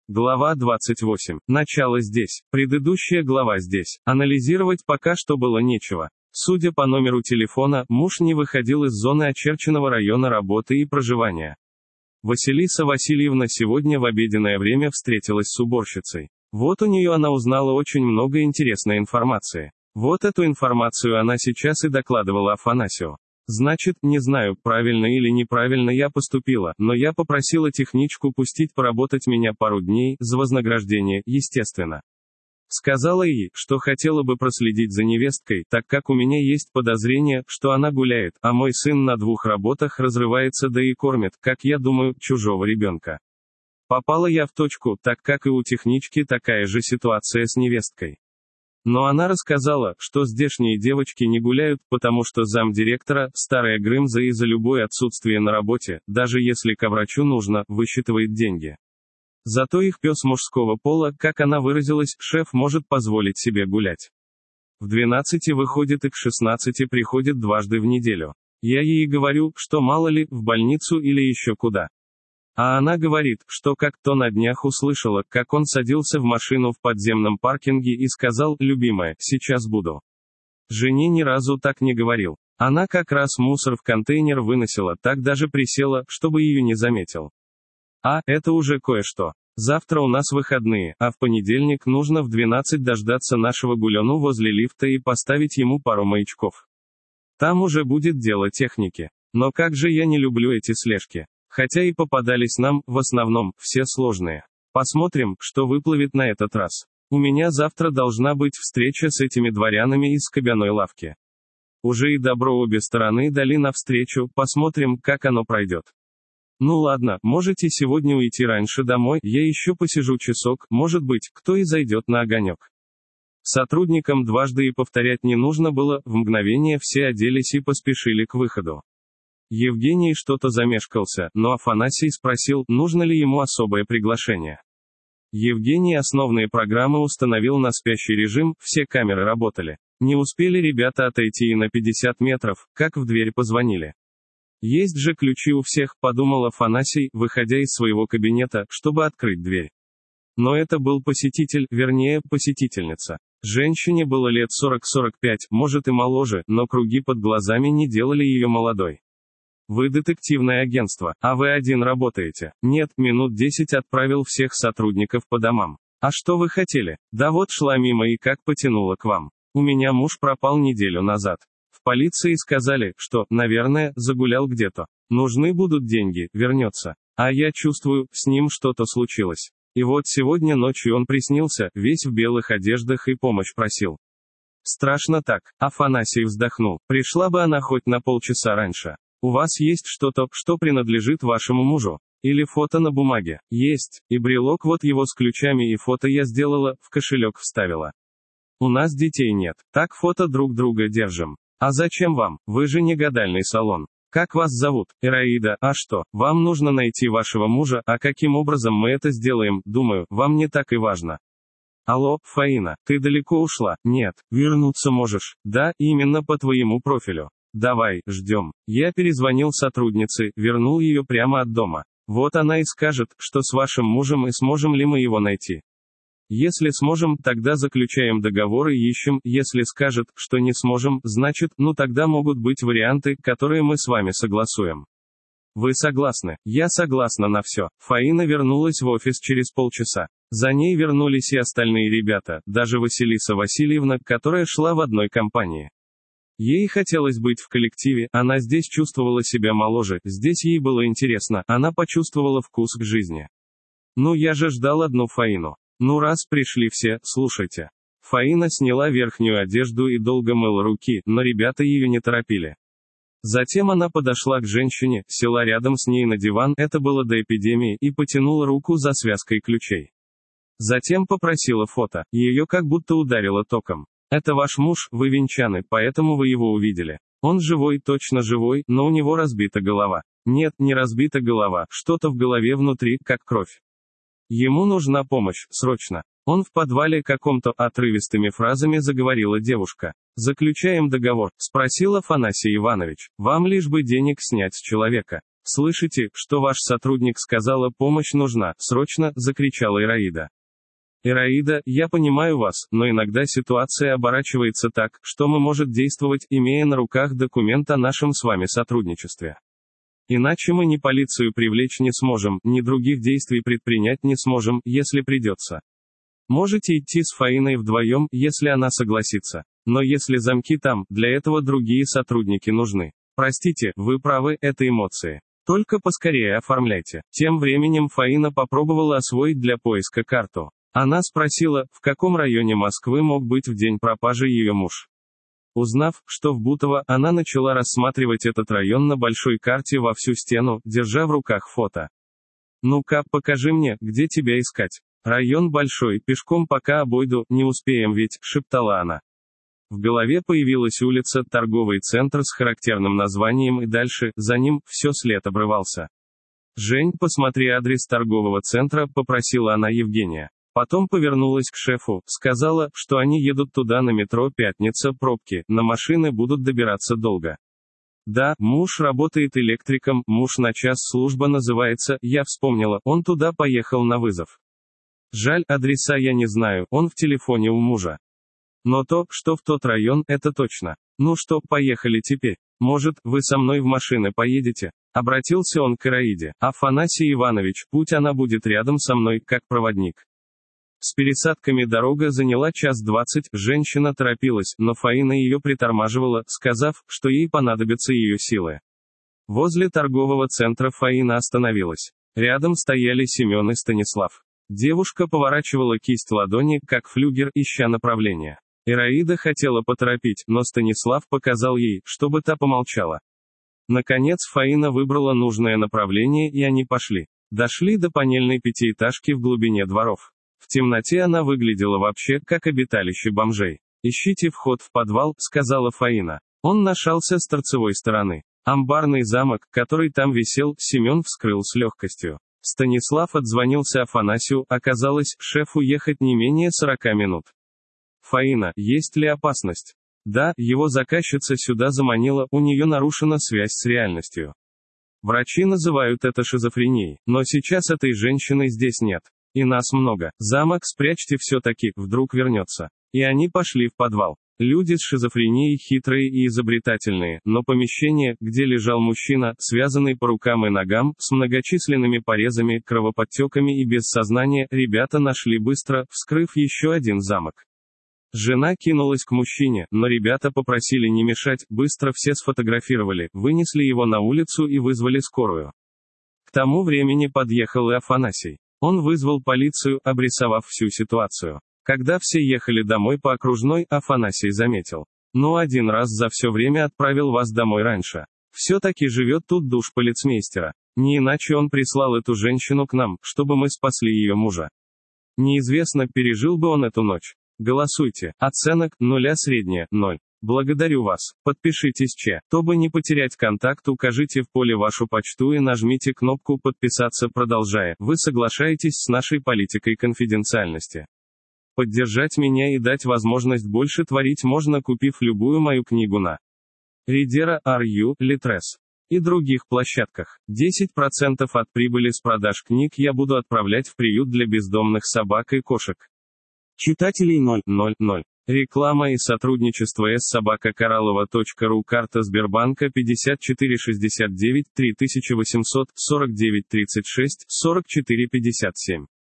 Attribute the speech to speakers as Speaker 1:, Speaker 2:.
Speaker 1: Глава 28. Начало здесь. Предыдущая глава здесь. Анализировать пока что было нечего. Судя по номеру телефона, муж не выходил из зоны очерченного района работы и проживания. Василиса Васильевна сегодня в обеденное время встретилась с уборщицей. Вот у нее она узнала очень много интересной информации. Вот эту информацию она сейчас и докладывала Афанасию. Значит, не знаю, правильно или неправильно я поступила, но я попросила техничку пустить поработать меня пару дней, за вознаграждение, естественно. Сказала ей, что хотела бы проследить за невесткой, так как у меня есть подозрение, что она гуляет, а мой сын на 2 работах разрывается да и кормит, как я думаю, чужого ребенка. Попала я в точку, так как и у технички такая же ситуация с невесткой. Но она рассказала, что здешние девочки не гуляют, потому что замдиректора, старая Грымза, и за любое отсутствие на работе, даже если ко врачу нужно, высчитывает деньги. Зато их пес мужского пола, как она выразилась, шеф может позволить себе гулять. В 12 выходит и к 16 приходит дважды в неделю. Я ей говорю, что мало ли, в больницу или еще куда. А она говорит, что как-то на днях услышала, как он садился в машину в подземном паркинге и сказал: «Любимая, сейчас буду». Жене ни разу так не говорил. Она как раз мусор в контейнер выносила, так даже присела, чтобы ее не заметил. Это уже кое-что. Завтра у нас выходные, а в понедельник нужно в 12 дождаться нашего Гулену возле лифта и поставить ему пару маячков. Там уже будет дело техники. Но как же я не люблю эти слежки. Хотя и попадались нам, в основном, все сложные. Посмотрим, что выплывет на этот раз. У меня завтра должна быть встреча с этими дворянами из скобяной лавки. Уже и добро обе стороны дали навстречу, посмотрим, как оно пройдет. Ну ладно, можете сегодня уйти раньше домой, я еще посижу часок, может быть, кто и зайдет на огонек. Сотрудникам дважды и повторять не нужно было, в мгновение все оделись и поспешили к выходу. Евгений что-то замешкался, но Афанасий спросил, нужно ли ему особое приглашение. Евгений основные программы установил на спящий режим, все камеры работали. Не успели ребята отойти и на 50 метров, как в дверь позвонили. Есть же ключи у всех, подумал Афанасий, выходя из своего кабинета, чтобы открыть дверь. Но это был посетитель, вернее, посетительница. Женщине было лет 40-45, может и моложе, но круги под глазами не делали ее молодой. Вы детективное агентство, а вы один работаете? Нет, минут 10 отправил всех сотрудников по домам. А что вы хотели? Да вот шла мимо и как потянула к вам. У меня муж пропал неделю назад. В полиции сказали, что, наверное, загулял где-то. Нужны будут деньги, вернется. А я чувствую, с ним что-то случилось. И вот сегодня ночью он приснился, весь в белых одеждах и помощь просил. Страшно так, Афанасий вздохнул. Пришла бы она хоть на полчаса раньше. У вас есть что-то, что принадлежит вашему мужу? Или фото на бумаге? Есть, и брелок вот его с ключами и фото я сделала, в кошелек вставила. У нас детей нет, так фото друг друга держим. А зачем вам? Вы же не гадальный салон. Как вас зовут? Ираида. А что? Вам нужно найти вашего мужа, а каким образом мы это сделаем, думаю, вам не так и важно. Алло, Фаина, ты далеко ушла? Нет, вернуться можешь. Да, именно по твоему профилю. Давай, ждем. Я перезвонил сотруднице, вернул ее прямо от дома. Вот она и скажет, что с вашим мужем и сможем ли мы его найти. Если сможем, тогда заключаем договор и ищем, если скажет, что не сможем, значит, тогда могут быть варианты, которые мы с вами согласуем. Вы согласны? Я согласна на все. Фаина вернулась в офис через полчаса. За ней вернулись и остальные ребята, даже Василиса Васильевна, которая шла в одной компании. Ей хотелось быть в коллективе, она здесь чувствовала себя моложе, здесь ей было интересно, она почувствовала вкус к жизни. Я же ждал одну Фаину. Раз пришли все, слушайте. Фаина сняла верхнюю одежду и долго мыла руки, но ребята ее не торопили. Затем она подошла к женщине, села рядом с ней на диван, это было до эпидемии, и потянула руку за связкой ключей. Затем попросила фото, ее как будто ударило током. Это ваш муж, вы венчаны, поэтому вы его увидели. Он живой, точно живой, но у него разбита голова. Нет, не разбита голова, что-то в голове внутри, как кровь. Ему нужна помощь, срочно. Он в подвале каком-то, отрывистыми фразами заговорила девушка. Заключаем договор, спросил Афанасий Иванович. Вам лишь бы денег снять с человека. «Слышите, что ваш сотрудник сказала, помощь нужна, срочно», — закричала Ираида. «Ираида, я понимаю вас, но иногда ситуация оборачивается так, что мы можем действовать, имея на руках документ о нашем с вами сотрудничестве. Иначе мы ни полицию привлечь не сможем, ни других действий предпринять не сможем, если придется. Можете идти с Фаиной вдвоем, если она согласится. Но если замки там, для этого другие сотрудники нужны. Простите, вы правы, это эмоции. Только поскорее оформляйте». Тем временем Фаина попробовала освоить для поиска карту. Она спросила, в каком районе Москвы мог быть в день пропажи ее муж. Узнав, что в Бутово, она начала рассматривать этот район на большой карте во всю стену, держа в руках фото. «Ну-ка, покажи мне, где тебя искать. Район большой, пешком пока обойду, не успеем ведь», — шептала она. В голове появилась улица, торговый центр с характерным названием и дальше, за ним, все след обрывался. «Жень, посмотри адрес торгового центра», — попросила она Евгения. Потом повернулась к шефу, сказала, что они едут туда на метро «Пятница», пробки, на машины будут добираться долго. «Да, муж работает электриком, муж на час служба называется», я вспомнила, он туда поехал на вызов. Жаль, адреса я не знаю, он в телефоне у мужа. Но то, что в тот район, это точно. «Ну что, поехали теперь. Может, вы со мной в машины поедете?» Обратился он к Ираиде. «Афанасий Иванович, путь она будет рядом со мной, как проводник». С пересадками дорога заняла 1:20, женщина торопилась, но Фаина ее притормаживала, сказав, что ей понадобятся ее силы. Возле торгового центра Фаина остановилась. Рядом стояли Семен и Станислав. Девушка поворачивала кисть ладони, как флюгер, ища направление. Ираида хотела поторопить, но Станислав показал ей, чтобы та помолчала. Наконец Фаина выбрала нужное направление, и они пошли. Дошли до панельной пятиэтажки в глубине дворов. В темноте она выглядела вообще, как обиталище бомжей. «Ищите вход в подвал», — сказала Фаина. Он нашелся с торцевой стороны. Амбарный замок, который там висел, Семен вскрыл с легкостью. Станислав отзвонился Афанасию, оказалось, шефу ехать не менее 40 минут. «Фаина, есть ли опасность?» «Да, его заказчица сюда заманила, у нее нарушена связь с реальностью. Врачи называют это шизофренией, но сейчас этой женщины здесь нет. И нас много. Замок спрячьте все-таки, вдруг вернется». И они пошли в подвал. Люди с шизофренией хитрые и изобретательные, но помещение, где лежал мужчина, связанный по рукам и ногам, с многочисленными порезами, кровоподтеками и без сознания, ребята нашли быстро, вскрыв еще один замок. Жена кинулась к мужчине, но ребята попросили не мешать, быстро все сфотографировали, вынесли его на улицу и вызвали скорую. К тому времени подъехал и Афанасий. Он вызвал полицию, обрисовав всю ситуацию. Когда все ехали домой по окружной, Афанасий заметил. «Ну, один раз за все время отправил вас домой раньше. Все-таки живет тут душ полицмейстера. Не иначе он прислал эту женщину к нам, чтобы мы спасли ее мужа. Неизвестно, пережил бы он эту ночь. Голосуйте. Оценок, 0 средняя, 0. Благодарю вас. Подпишитесь, чтобы не потерять контакт, укажите в поле вашу почту и нажмите кнопку «Подписаться», продолжая. Вы соглашаетесь с нашей политикой конфиденциальности. Поддержать меня и дать возможность больше творить можно, купив любую мою книгу на Readera, RU, Litres и других площадках. 10% от прибыли с продаж книг я буду отправлять в приют для бездомных собак и кошек. Читателей 000. Реклама и сотрудничество s@koralova.ru. Карта Сбербанка 5469 3800 49 36 44 57.